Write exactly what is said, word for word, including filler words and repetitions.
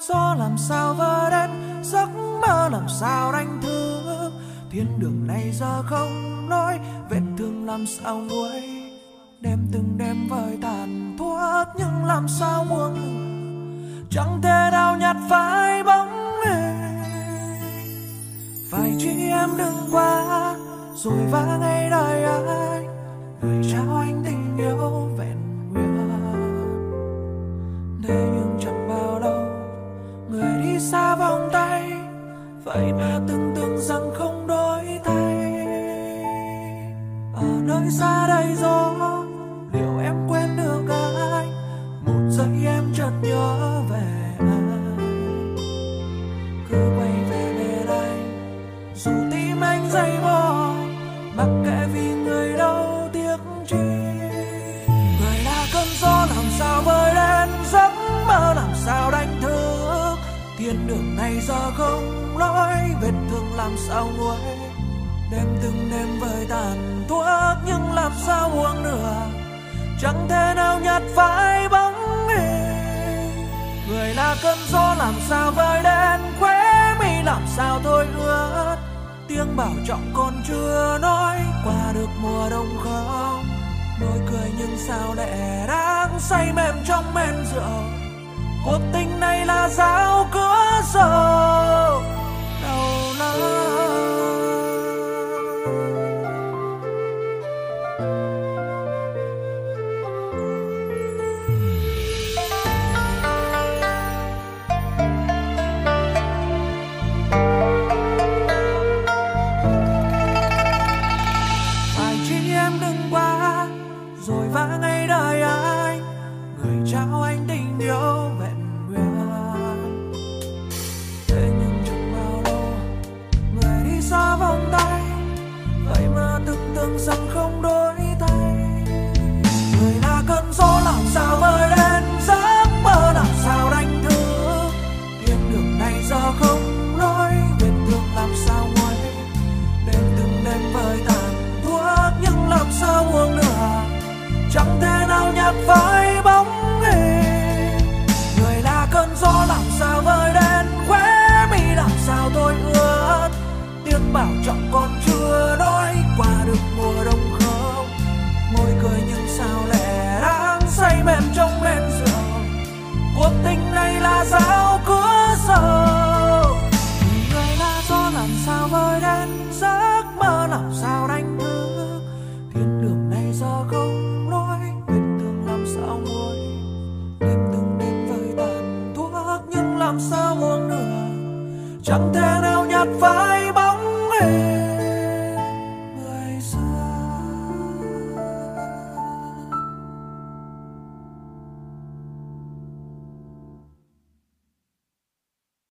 gió làm sao vỡ đến, giấc mơ làm sao đánh thức. Thiên đường này giờ không nói, vết thương làm sao nguôi. Đêm từng đêm vơi tàn thuốc nhưng làm sao buông lửa. Chẳng thể nào nhạt phai bóng hình. Phải chi em đừng qua rồi vã ngay đời anh, người trao anh tình yêu vẹn nguyên. Thế nhưng chẳng bao lâu người đi xa vòng tay, vậy mà từng tưởng rằng không đổi thay. Ở nơi xa đây gió, liệu em quên được anh? Một giây em chợt nhớ về anh, cứ quay về bên anh dù tim anh dày vò, mặc kệ vì người đâu tiếc chi. Người là cơn gió làm sao vơi đến, giấc mơ làm sao đánh thức. Thiên đường này giờ không lối, vết thương làm sao nguôi. Đêm từng đêm vơi tàn thuốc nhưng làm sao buông lửa. Chẳng thể nào nhạt phai bóng hình. Người là cơn gió làm sao vơi đến, khóe mi làm sao thôi ướt. Tiếng bảo trọng còn chưa nói, qua được mùa đông không. Môi cười nhưng sao lệ đang say mềm trong men rượu. Cuộc tình này là dao cửa sầu đau lắm. Phải chi em đừng qua rồi vã ngay đời anh, người trao anh tình yêu vẹn nguyên. Thế nhưng chẳng bao lâu người đi xa vòng tay, vậy mà từng tưởng rằng không đổi thay. Người là cơn gió làm sao vơi đến, giấc mơ làm sao đánh thức. Thiên đường này giờ không lối, vết thương làm sao nguôi. Đêm từng đêm vơi tàn thuốc nhưng làm sao buông lửa. Chẳng thể nào nhạt phai bóng hình. Người là cơn gió làm sao vơi đến, khóe mi làm sao thôi ướt. Tiếng bảo trọng còn chưa nói, qua được mùa đông không. Môi cười nhưng sao lệ đang say mềm trong men rượu. Cuộc tình này là dao cửa sầu. Người là gió làm sao vơi đến, giấc mơ làm sao đánh thức. Thiên đường này giờ không nói, vết thương làm sao nguôi. Đêm từng đêm vơi tàn thuốc nhưng làm sao buông lửa. Chẳng thể nào